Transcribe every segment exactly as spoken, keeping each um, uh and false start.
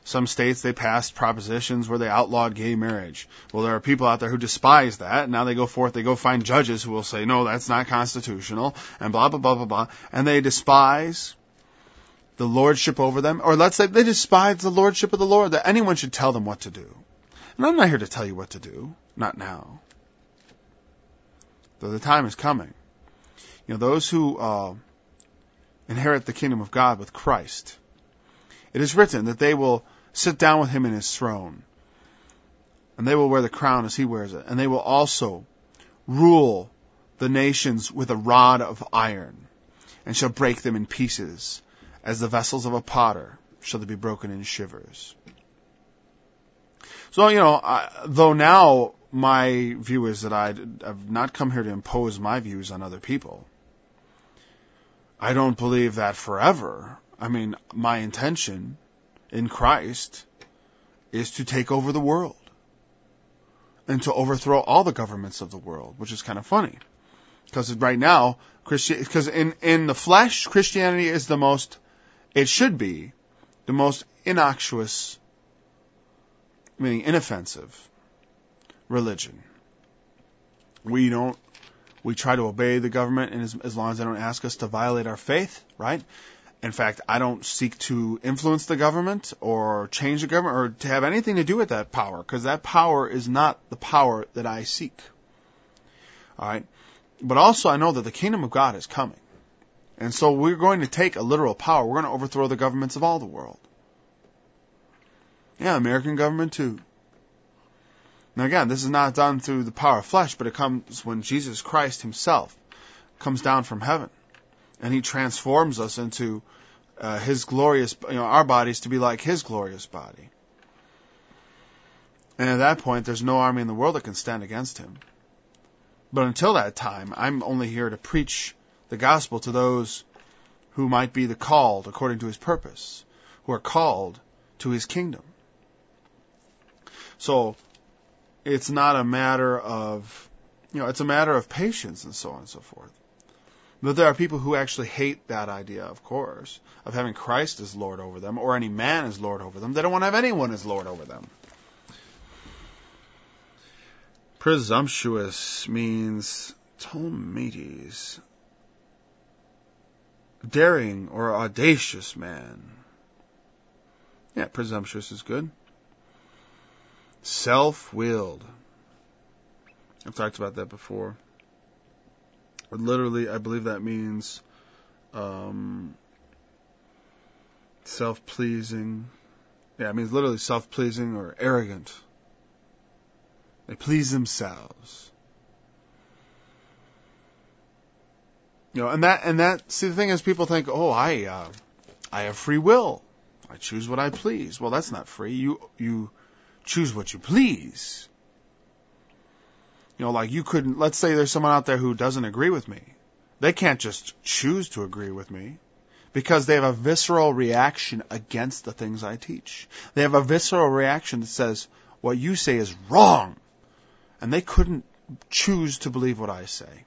Some states, they passed propositions where they outlawed gay marriage. Well, there are people out there who despise that. And now they go forth, they go find judges who will say, no, that's not constitutional, and blah, blah, blah, blah, blah. And they despise the lordship over them. Or let's say they despise the lordship of the Lord, that anyone should tell them what to do. And I'm not here to tell you what to do. Not now. Though the time is coming. You know, those who uh, inherit the kingdom of God with Christ, it is written that they will sit down with him in his throne, and they will wear the crown as he wears it, and they will also rule the nations with a rod of iron, and shall break them in pieces, as the vessels of a potter shall they be broken in shivers. So, you know, I, though now my view is that I have not come here to impose my views on other people, I don't believe that forever. I mean, my intention in Christ is to take over the world and to overthrow all the governments of the world, which is kind of funny. Because right now, Christi- because in, in the flesh, Christianity is the most, it should be, the most innocuous, meaning inoffensive, religion. We don't, we try to obey the government, and as, as long as they don't ask us to violate our faith, right? In fact, I don't seek to influence the government or change the government or to have anything to do with that power, because that power is not the power that I seek. All right? But also I know that the kingdom of God is coming. And so we're going to take a literal power. We're going to overthrow the governments of all the world. Yeah, American government too. Now again, this is not done through the power of flesh, but it comes when Jesus Christ himself comes down from heaven. And he transforms us into uh, his glorious, you know, our bodies to be like his glorious body. And at that point, there's no army in the world that can stand against him. But until that time, I'm only here to preach the gospel to those who might be the called according to his purpose, who are called to his kingdom. So, it's not a matter of, you know, it's a matter of patience and so on and so forth. But there are people who actually hate that idea, of course, of having Christ as Lord over them, or any man as Lord over them. They don't want to have anyone as Lord over them. Presumptuous means Talmides, daring or audacious man. Yeah, presumptuous is good. Self-willed. I've talked about that before. Or literally, I believe that means um, self-pleasing. Yeah, it means literally self-pleasing or arrogant. They please themselves. You know, and that, and that, see, the thing is, people think, oh, I, uh, I have free will. I choose what I please. Well, that's not free. You, you choose what you please. You know, like you couldn't, let's say there's someone out there who doesn't agree with me. They can't just choose to agree with me because they have a visceral reaction against the things I teach. They have a visceral reaction that says, what you say is wrong. And they couldn't choose to believe what I say.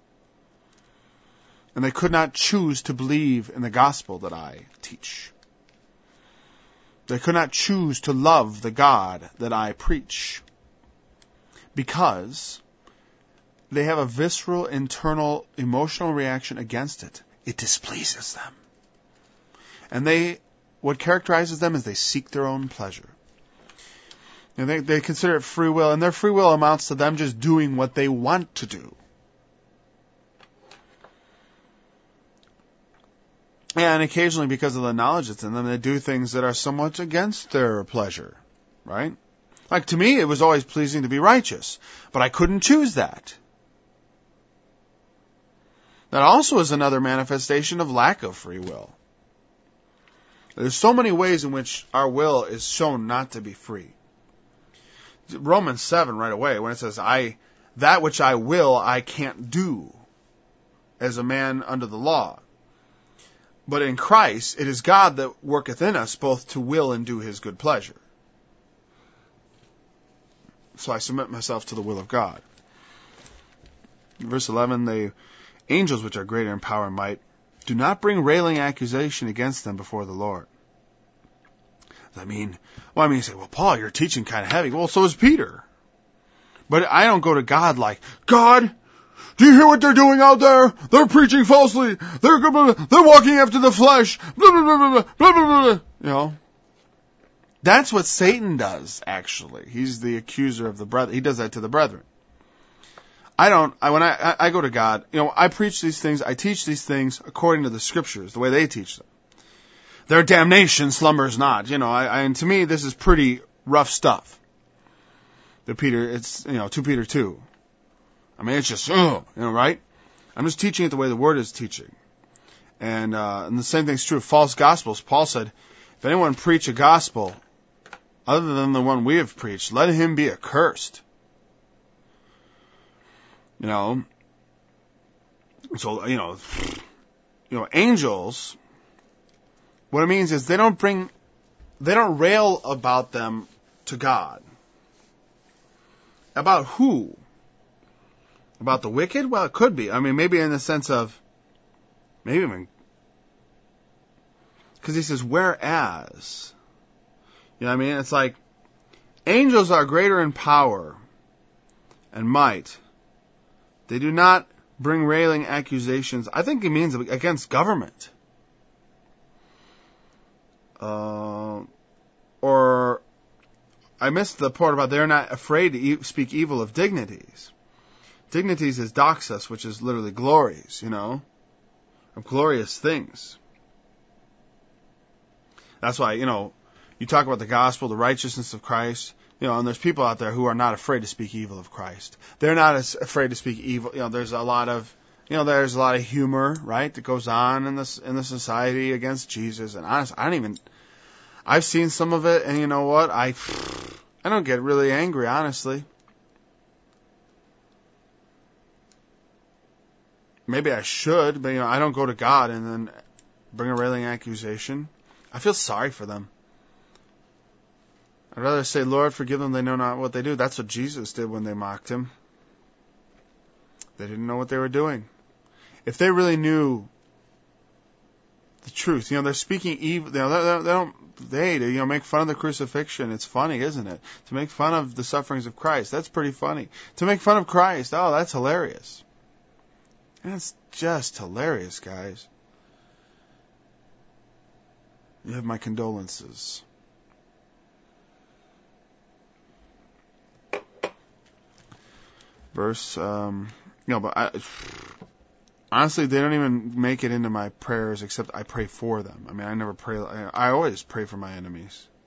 And they could not choose to believe in the gospel that I teach. They could not choose to love the God that I preach. Because they have a visceral, internal, emotional reaction against it. It displeases them. And they, what characterizes them is they seek their own pleasure. And they, they consider it free will, and their free will amounts to them just doing what they want to do. And occasionally, because of the knowledge that's in them, they do things that are somewhat against their pleasure, right? Like, to me, it was always pleasing to be righteous, but I couldn't choose that. That also is another manifestation of lack of free will. There's so many ways in which our will is shown not to be free. Romans seven right away, when it says, I, that which I will, I can't do as a man under the law. But in Christ, it is God that worketh in us both to will and do his good pleasure. So I submit myself to the will of God. Verse eleven, the angels which are greater in power and might, do not bring railing accusation against them before the Lord. I mean, well, I mean, you say, well, Paul, you're teaching kind of heavy. Well, so is Peter. But I don't go to God like, God, do you hear what they're doing out there? They're preaching falsely. They're they're walking after the flesh. Blah, blah, blah, blah, blah, blah, blah. You know, that's what Satan does. Actually, he's the accuser of the brethren. He does that to the brethren. I don't. I when I I go to God, you know, I preach these things. I teach these things according to the scriptures, the way they teach them. Their damnation slumbers not. You know, I, I and to me, this is pretty rough stuff. The Peter, it's, you know, two Peter two. I mean, it's just, ugh, you know, right? I'm just teaching it the way the Word is teaching. And, uh, and the same thing's true of false gospels. Paul said, if anyone preach a gospel other than the one we have preached, let him be accursed. You know, so, you know, you know, angels, what it means is they don't bring, they don't rail about them to God. About who? About the wicked? Well, it could be. I mean, maybe in the sense of, maybe even, because he says, whereas, you know what I mean? It's like, angels are greater in power and might. They do not bring railing accusations. I think he means against government. Uh, or, I missed the part about they're not afraid to e- speak evil of dignities. Dignities is doxas, which is literally glories, you know, of glorious things. That's why, you know, you talk about the gospel, the righteousness of Christ, you know, and there's people out there who are not afraid to speak evil of Christ. They're not as afraid to speak evil. You know, there's a lot of, you know, there's a lot of humor, right, that goes on in this in the society against Jesus. And honestly, I don't even. I've seen some of it, and you know what? I I don't get really angry, honestly. Maybe I should, but you know, I don't go to God and then bring a railing accusation. I feel sorry for them. I'd rather say, Lord, forgive them, they know not what they do. That's what Jesus did when they mocked him. They didn't know what they were doing. If they really knew the truth, you know, they're speaking evil. You know, they, they don't. They, you know, make fun of the crucifixion. It's funny, isn't it? To make fun of the sufferings of Christ, that's pretty funny. To make fun of Christ, oh, that's hilarious. That's just hilarious, guys. You have my condolences. Verse, um, you know, but I, honestly, they don't even make it into my prayers except I pray for them. I mean, I never pray, I, I always pray for my enemies.